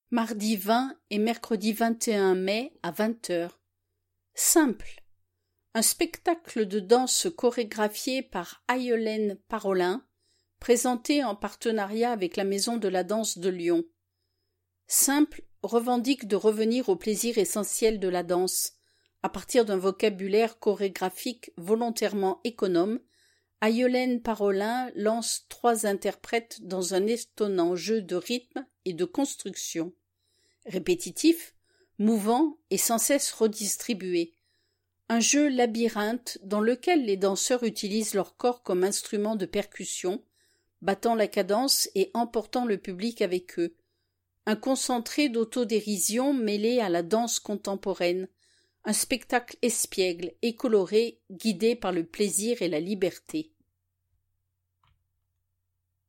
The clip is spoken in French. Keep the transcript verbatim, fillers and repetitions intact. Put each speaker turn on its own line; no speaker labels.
mardi vingt et mercredi vingt et un mai à vingt heures. Simple. Un spectacle de danse chorégraphié par Aïolène Parolin, présenté en partenariat avec la Maison de la Danse de Lyon. Simple revendique de revenir au plaisir essentiel de la danse. À partir d'un vocabulaire chorégraphique volontairement économe, Aïolène Parolin lance trois interprètes dans un étonnant jeu de rythme et de construction. Répétitif, mouvant et sans cesse redistribué. Un jeu labyrinthe dans lequel les danseurs utilisent leur corps comme instrument de percussion, battant la cadence et emportant le public avec eux. Un concentré d'autodérision mêlé à la danse contemporaine, un spectacle espiègle et coloré guidé par le plaisir et la liberté.